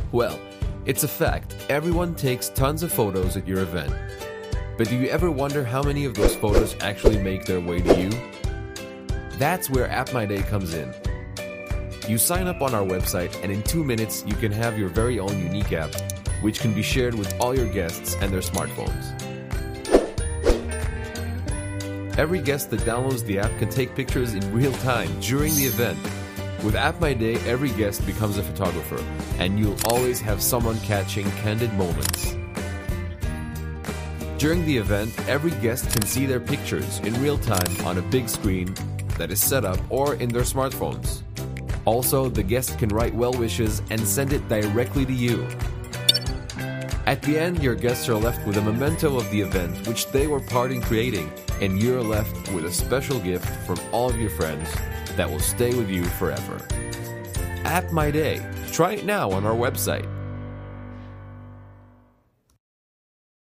Well, it's a fact. Everyone takes tons of photos at your event. But do you ever wonder how many of those photos actually make their way to you? That's where App My Day comes in. You sign up on our website, and in 2 minutes, you can have your very own unique app, which can be shared with all your guests and their smartphones. Every guest that downloads the app can take pictures in real time during the event. With App My Day, every guest becomes a photographer, and you'll always have someone catching candid moments. During the event, every guest can see their pictures in real time on a big screen that is set up or in their smartphones. Also, the guest can write well wishes and send it directly to you. At the end, your guests are left with a memento of the event which they were part in creating, and you're left with a special gift from all of your friends that will stay with you forever. App My Day. Try it now on our website.